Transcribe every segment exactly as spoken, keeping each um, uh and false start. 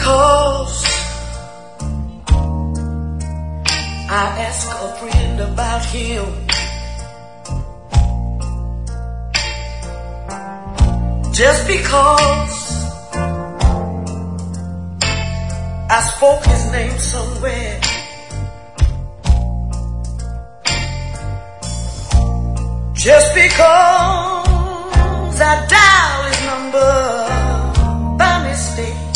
because I asked a friend about him. Just because I spoke his name somewhere. Just because I dialed his number by mistake.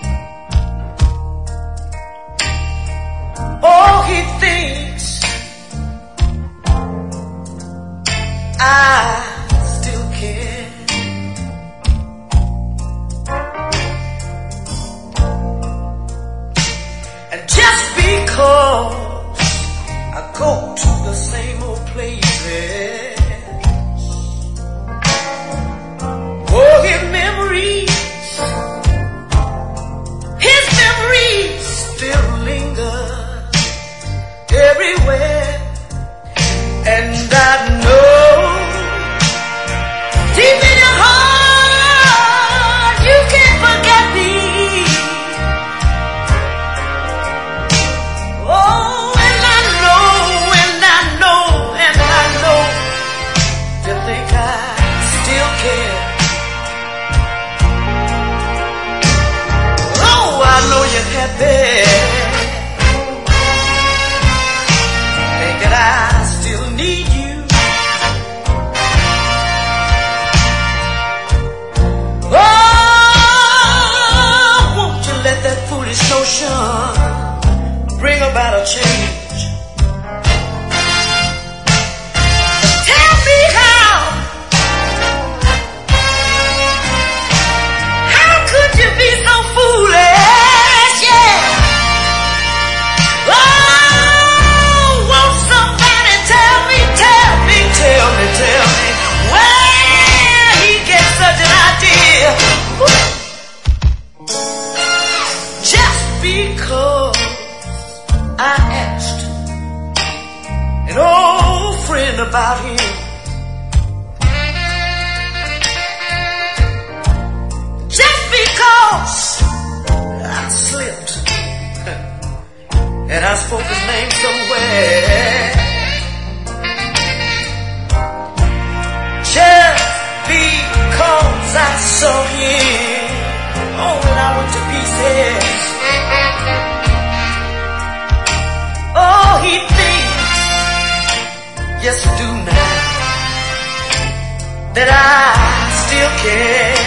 Oh, he thinks I still care. And just because I go to the same old places, oh, his memories, his memories still linger everywhere. And I know deep in your heart you can't forget me. Oh, and I know, and I know, and I know you think I still care. Oh, I know you're happy, thinking I still need you. Oh, won't you let that foolish notion bring about a change? Tell me how, how could you be so foolish? Yeah. Oh, won't somebody tell me, tell me, tell me, tell me where he gets such an idea? Just because I asked an old friend about him. Just because I slipped and I spoke his name somewhere. Just because I saw him, oh, when I went to pieces. Oh, he thinks, yes, do now, that I still care.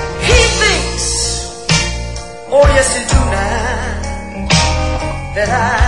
That I